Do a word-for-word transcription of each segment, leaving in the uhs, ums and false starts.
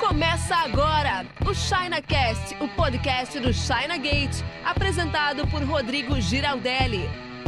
Começa agora o ChinaCast, o podcast do China Gate, apresentado por Rodrigo Giraldelli.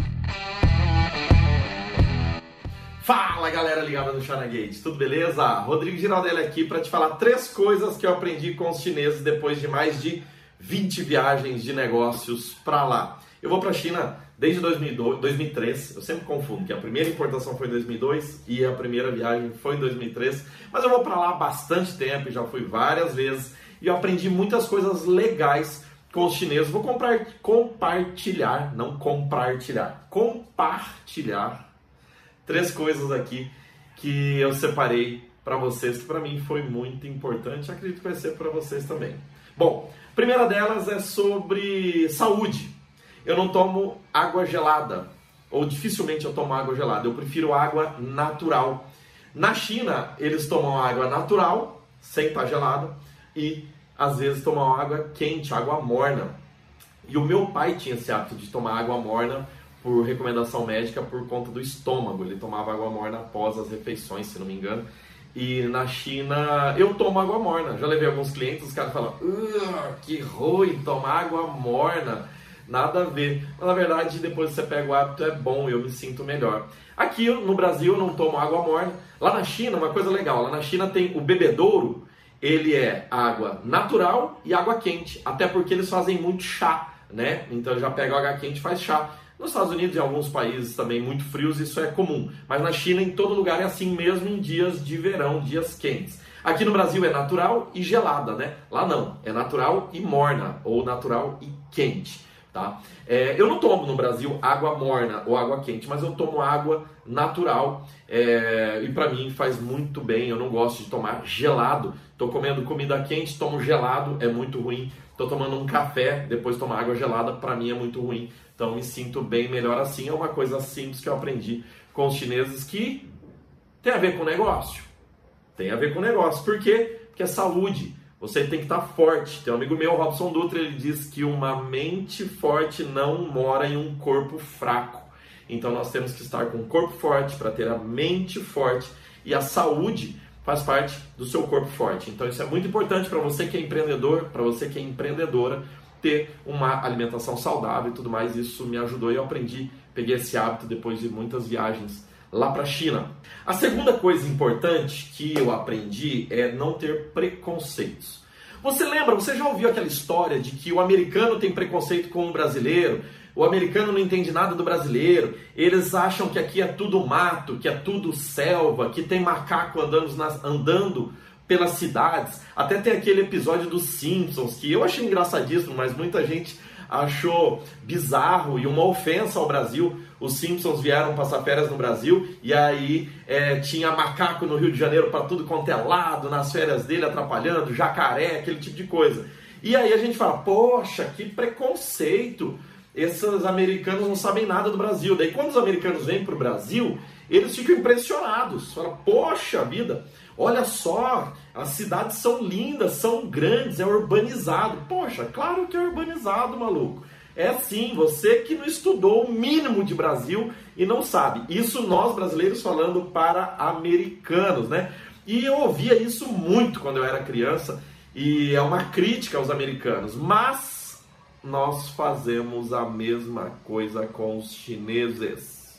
Fala galera ligada no China Gate, tudo beleza? Rodrigo Giraldelli aqui para te falar três coisas que eu aprendi com os chineses depois de mais de vinte viagens de negócios para lá. Eu vou para a China desde dois mil e dois, dois mil e três, eu sempre confundo que a primeira importação foi em dois mil e dois e a primeira viagem foi em dois mil e três, mas eu vou para lá há bastante tempo, já fui várias vezes e eu aprendi muitas coisas legais com os chineses. Vou comprar, compartilhar, não compartilhar, compartilhar três coisas aqui que eu separei para vocês, que para mim foi muito importante, acredito que vai ser para vocês também. Bom, a primeira delas é sobre saúde. Eu não tomo água gelada, ou dificilmente eu tomo água gelada, eu prefiro água natural. Na China, eles tomam água natural, sem estar gelada, e às vezes tomam água quente, água morna. E o meu pai tinha esse hábito de tomar água morna por recomendação médica por conta do estômago. Ele tomava água morna após as refeições, se não me engano. E na China, eu tomo água morna. Já levei alguns clientes, os caras falam, que ruim tomar água morna. Nada a ver. Mas na verdade, depois que você pega o hábito, é bom, eu me sinto melhor. Aqui no Brasil, eu não tomo água morna. Lá na China, uma coisa legal, lá na China tem o bebedouro, ele é água natural e água quente. Até porque eles fazem muito chá, né? Então já pega água quente e faz chá. Nos Estados Unidos e em alguns países também muito frios, isso é comum. Mas na China, em todo lugar, é assim mesmo em dias de verão, dias quentes. Aqui no Brasil é natural e gelada, né? Lá não, é natural e morna, ou natural e quente. Tá? É, eu não tomo no Brasil água morna ou água quente, mas eu tomo água natural é, e para mim faz muito bem. Eu não gosto de tomar gelado. Estou comendo comida quente, tomo gelado, é muito ruim. Estou tomando um café, depois tomar água gelada, para mim é muito ruim. Então me sinto bem melhor assim. É uma coisa simples que eu aprendi com os chineses que tem a ver com negócio. Tem a ver com negócio. Por quê? Porque é saúde. Você tem que estar forte. Tem um amigo meu, Robson Dutra, ele diz que uma mente forte não mora em um corpo fraco. Então nós temos que estar com o corpo forte para ter a mente forte. E a saúde faz parte do seu corpo forte. Então isso é muito importante para você que é empreendedor, para você que é empreendedora, ter uma alimentação saudável e tudo mais. Isso me ajudou e eu aprendi, peguei esse hábito depois de muitas viagens lá para a China. A segunda coisa importante que eu aprendi é não ter preconceitos. Você lembra, você já ouviu aquela história de que o americano tem preconceito com o brasileiro, o americano não entende nada do brasileiro, eles acham que aqui é tudo mato, que é tudo selva, que tem macaco andando, nas, andando pelas cidades. Até tem aquele episódio dos Simpsons, que eu achei engraçadíssimo, mas muita gente achou bizarro e uma ofensa ao Brasil. Os Simpsons vieram passar férias no Brasil e aí é, tinha macaco no Rio de Janeiro para tudo quanto é lado, nas férias dele atrapalhando, jacaré, aquele tipo de coisa. E aí a gente fala, poxa, que preconceito, esses americanos não sabem nada do Brasil. Daí quando os americanos vêm para o Brasil, eles ficam impressionados, falam, poxa vida, olha só, as cidades são lindas, são grandes, é urbanizado. Poxa, claro que é urbanizado, maluco. É sim, você que não estudou o mínimo de Brasil e não sabe. Isso nós brasileiros falando para americanos, né? E eu ouvia isso muito quando eu era criança e é uma crítica aos americanos. Mas nós fazemos a mesma coisa com os chineses.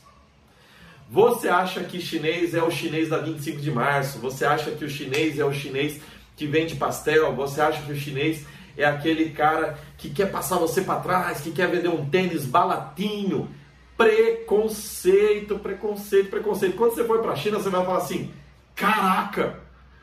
Você acha que chinês é o chinês da vinte e cinco de março? Você acha que o chinês é o chinês que vende pastel? Você acha que o chinês é aquele cara que quer passar você para trás, que quer vender um tênis baratinho? Preconceito, preconceito, preconceito. Quando você for para a China, você vai falar assim, caraca,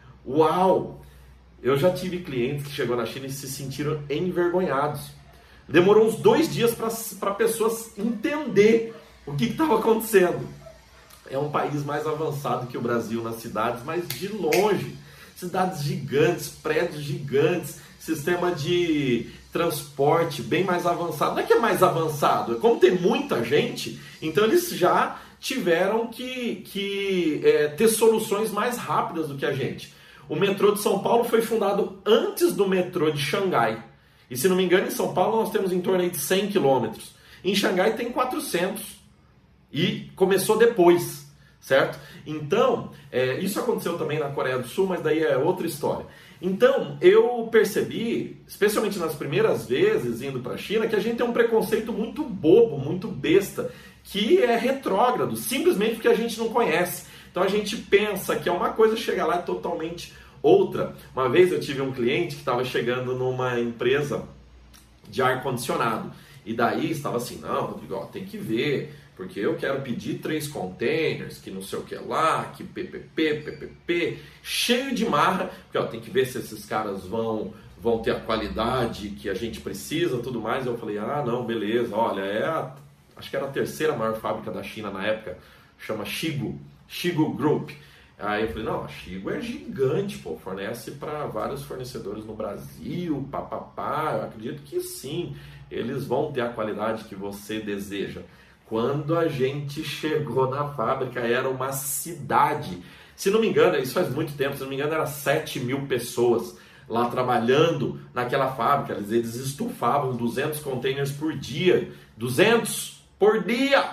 uau! Eu já tive clientes que chegou na China e se sentiram envergonhados. Demorou uns dois dias para pessoas entender o que estava acontecendo. É um país mais avançado que o Brasil nas cidades, mas de longe. Cidades gigantes, prédios gigantes, sistema de transporte bem mais avançado. Não é que é mais avançado, é como tem muita gente, então eles já tiveram que, que é, ter soluções mais rápidas do que a gente. O metrô de São Paulo foi fundado antes do metrô de Xangai. E se não me engano, em São Paulo nós temos em torno de cem quilômetros. Em Xangai tem quatrocentos. E começou depois. certo? Então, é, isso aconteceu também na Coreia do Sul, mas daí é outra história. Então, eu percebi, especialmente nas primeiras vezes indo para a China, que a gente tem um preconceito muito bobo, muito besta, que é retrógrado, simplesmente porque a gente não conhece. Então a gente pensa que é uma coisa, chega lá é totalmente outra. Uma vez eu tive um cliente que estava chegando numa empresa de ar-condicionado, e daí estava assim, não, Rodrigo, ó, tem que ver, porque eu quero pedir três containers, que não sei o que lá, que P P P, P P P, cheio de marra, porque ó, tem que ver se esses caras vão, vão ter a qualidade que a gente precisa, tudo mais. Eu falei, ah, não, beleza, olha, é a, acho que era a terceira maior fábrica da China na época, chama Shigu, Shigu Group. Aí eu falei, não, a Shigu é gigante, pô, fornece para vários fornecedores no Brasil, papapá, eu acredito que sim, eles vão ter a qualidade que você deseja. Quando a gente chegou na fábrica, era uma cidade. Se não me engano, isso faz muito tempo, se não me engano, era sete mil pessoas lá trabalhando naquela fábrica. Eles, eles estufavam duzentos containers por dia. duzentos por dia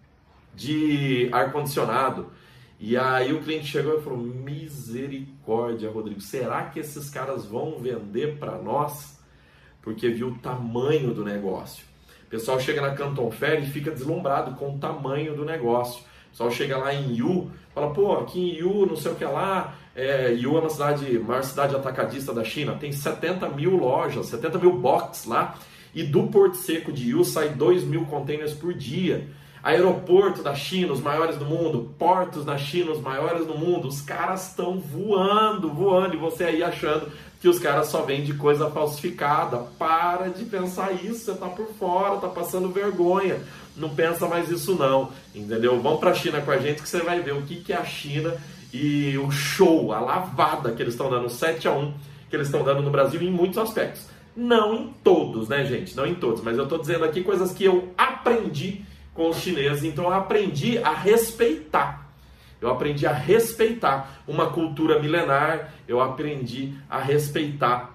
de ar-condicionado. E aí o cliente chegou e falou, misericórdia, Rodrigo, será que esses caras vão vender para nós? Porque viu o tamanho do negócio. O pessoal chega na Canton Fair e fica deslumbrado com o tamanho do negócio. O pessoal chega lá em Yiwu, fala, pô, aqui em Yiwu, não sei o que lá, é, Yiwu é uma cidade, maior cidade atacadista da China, tem setenta mil lojas, setenta mil boxes lá, e do Porto Seco de Yiwu sai dois mil containers por dia. Aeroporto da China, os maiores do mundo, portos da China, os maiores do mundo, os caras estão voando, voando, e você aí achando que os caras só vendem coisa falsificada. Para de pensar isso, você tá por fora, tá passando vergonha. Não pensa mais isso não, entendeu? Vamos pra China com a gente que você vai ver o que, que é a China e o show, a lavada que eles estão dando, sete a um, que eles estão dando no Brasil em muitos aspectos. Não em todos, né, gente? Não em todos, mas eu tô dizendo aqui coisas que eu aprendi com os chineses, então eu aprendi a respeitar. Eu aprendi a respeitar uma cultura milenar, eu aprendi a respeitar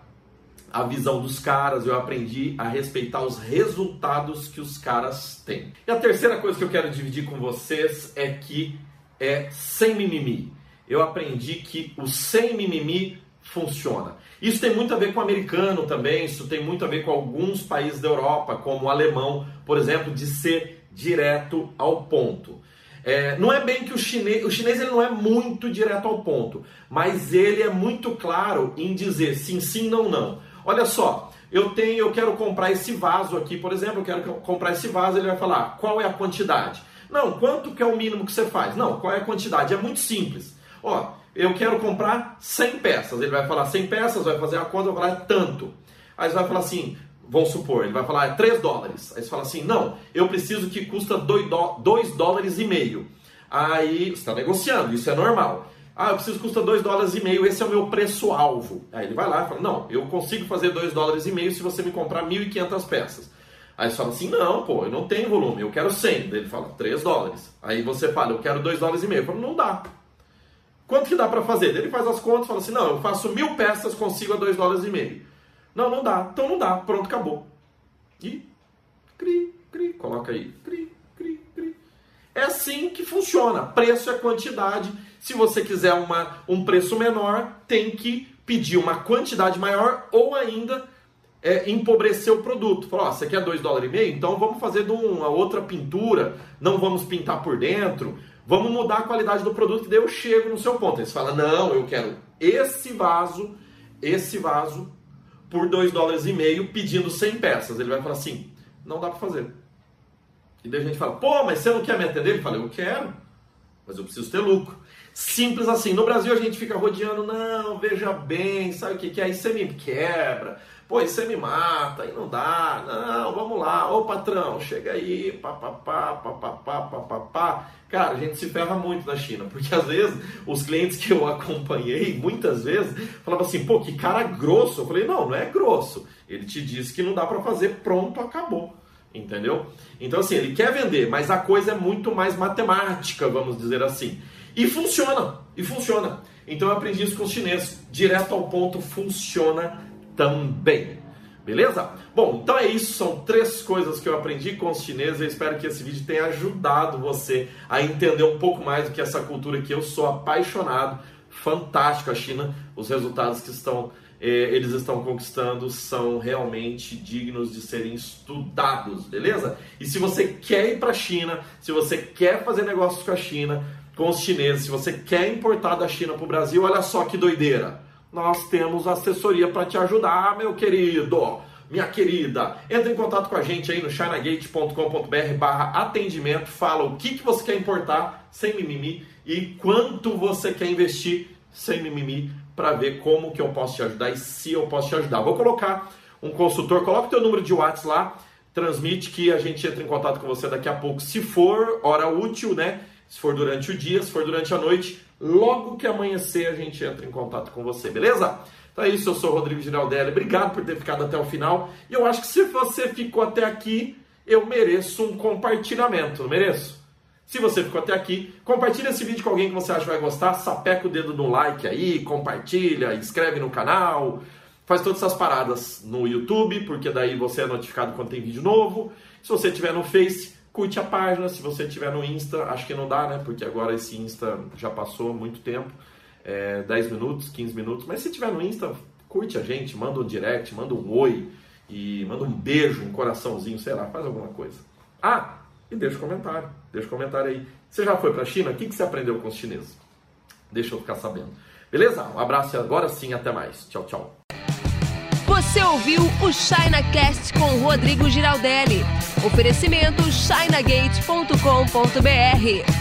a visão dos caras, eu aprendi a respeitar os resultados que os caras têm. E a terceira coisa que eu quero dividir com vocês é que é sem mimimi. Eu aprendi que o sem mimimi funciona. Isso tem muito a ver com o americano também, isso tem muito a ver com alguns países da Europa, como o alemão, por exemplo, de ser direto ao ponto. É, não é bem que o chinês, o chinês ele não é muito direto ao ponto, mas ele é muito claro em dizer sim, sim, não, não. Olha só, eu tenho, eu quero comprar esse vaso aqui, por exemplo, eu quero comprar esse vaso, ele vai falar, qual é a quantidade? Não, quanto que é o mínimo que você faz? Não, qual é a quantidade? É muito simples. Ó, eu quero comprar cem peças, ele vai falar cem peças, vai fazer a conta, vai falar tanto. Aí você vai falar assim, vamos supor, ele vai falar é três dólares. Aí você fala assim, não, eu preciso que custa dois dólares e meio. Aí você está negociando, isso é normal. Ah, eu preciso que custa dois dólares e meio, esse é o meu preço-alvo. Aí ele vai lá e fala, não, eu consigo fazer dois dólares e meio se você me comprar mil e quinhentas peças. Aí você fala assim, não, pô, eu não tenho volume, eu quero cem. Daí ele fala, três dólares. Aí você fala, eu quero dois dólares e meio. Eu falo, não dá. Quanto que dá para fazer? Daí ele faz as contas e fala assim, não, eu faço mil peças, consigo a dois dólares e meio. Não, não dá. Então não dá. Pronto, acabou. E cri, cri, coloca aí. Cri, cri, cri. É assim que funciona. Preço é quantidade. Se você quiser uma, um preço menor, tem que pedir uma quantidade maior ou ainda é, empobrecer o produto. Falar, ó, você quer dois dólares e meio? Então vamos fazer de uma outra pintura. Não vamos pintar por dentro. Vamos mudar a qualidade do produto que daí eu chego no seu ponto. Aí você fala, não, eu quero esse vaso, esse vaso por dois dólares e meio pedindo cem peças. Ele vai falar assim, não dá para fazer. E daí a gente fala, pô, mas você não quer me atender? Ele fala, eu quero, mas eu preciso ter lucro. Simples assim. No Brasil a gente fica rodeando, não, veja bem, sabe o que que é? Aí você me quebra, pô, aí você me mata, aí não dá, não, vamos lá, ô patrão, chega aí, papapá, papapá, papapá. Cara, a gente se ferra muito na China, porque às vezes os clientes que eu acompanhei, muitas vezes, falavam assim, pô, que cara grosso. Eu falei, não, não é grosso. Ele te disse que não dá pra fazer, pronto, acabou. Entendeu? Então assim, ele quer vender, mas a coisa é muito mais matemática, vamos dizer assim. E funciona, e funciona. Então eu aprendi isso com os chineses. Direto ao ponto funciona também. Beleza? Bom, então é isso, são três coisas que eu aprendi com os chineses. Eu espero que esse vídeo tenha ajudado você a entender um pouco mais do que essa cultura que eu sou apaixonado. Fantástico a China, os resultados que estão, eh, eles estão conquistando são realmente dignos de serem estudados, beleza? E se você quer ir para a China, se você quer fazer negócios com a China, com os chineses, se você quer importar da China para o Brasil, olha só que doideira. Nós temos assessoria para te ajudar, meu querido, minha querida. Entra em contato com a gente aí no chinagate ponto com ponto br barra atendimento. Fala o que, que você quer importar sem mimimi e quanto você quer investir sem mimimi para ver como que eu posso te ajudar e se eu posso te ajudar. Vou colocar um consultor, coloca o teu número de WhatsApp lá, transmite que a gente entra em contato com você daqui a pouco. Se for hora útil, né? Se for durante o dia, se for durante a noite, logo que amanhecer a gente entra em contato com você, beleza? Então é isso, eu sou o Rodrigo Giraldelli, obrigado por ter ficado até o final. E eu acho que se você ficou até aqui, eu mereço um compartilhamento, não mereço? Se você ficou até aqui, compartilha esse vídeo com alguém que você acha que vai gostar, sapeca o dedo no like aí, compartilha, inscreve no canal, faz todas essas paradas no YouTube, porque daí você é notificado quando tem vídeo novo. Se você estiver no Face, curte a página. Se você estiver no Insta, acho que não dá, né? Porque agora esse Insta já passou muito tempo, é, dez minutos, quinze minutos. Mas se estiver no Insta, curte a gente, manda um direct, manda um oi, e manda um beijo, um coraçãozinho, sei lá, faz alguma coisa. Ah, e deixa um comentário, deixa um comentário aí. Você já foi pra China? O que, que você aprendeu com os chineses? Deixa eu ficar sabendo. Beleza? Um abraço e agora sim, até mais. Tchau, tchau. Você ouviu o ChinaCast com o Rodrigo Giraldelli. Oferecimento chinagate ponto com ponto br.